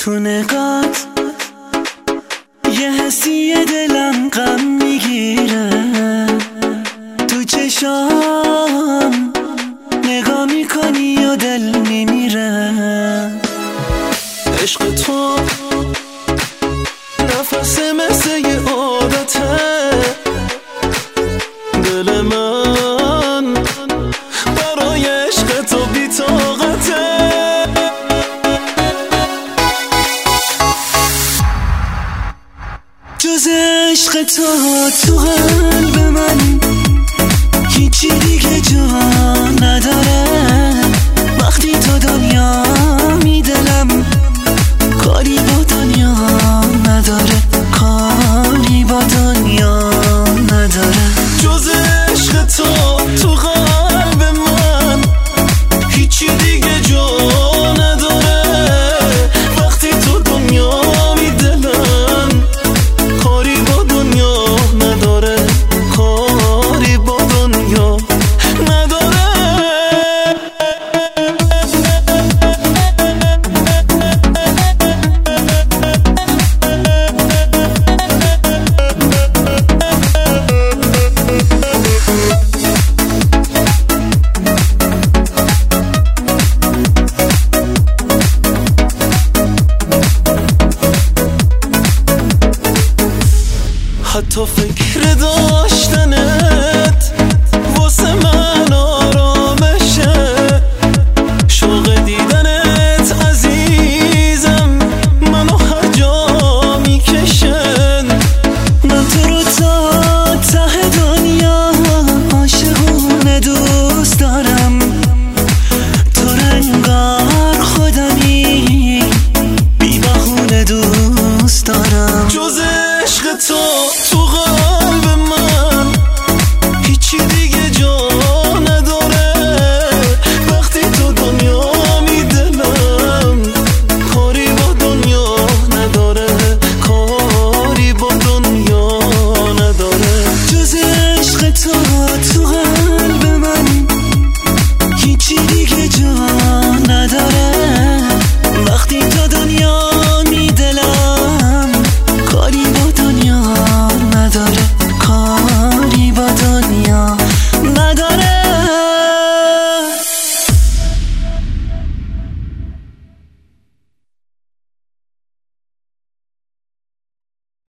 تو نگات یه حسی دلم غم میگیره، تو چشام نگاه میکنی و دل میمیره. عشق تو نفس مثل یه عادته، دل من برای عشق تو بی‌طاقته. جز عشق تو قلب من هیچی دیگه جا نداره. وقتی تو دنیا می دلم کاری با دنیا نداره، کاری با دنیا نداره. جز عشق تو قلب من هیچی دیگه جا نداره. وقتی تو دنیا می دلم کاری با دنیا نداره، کاری با دنیا نداره. حتی فکر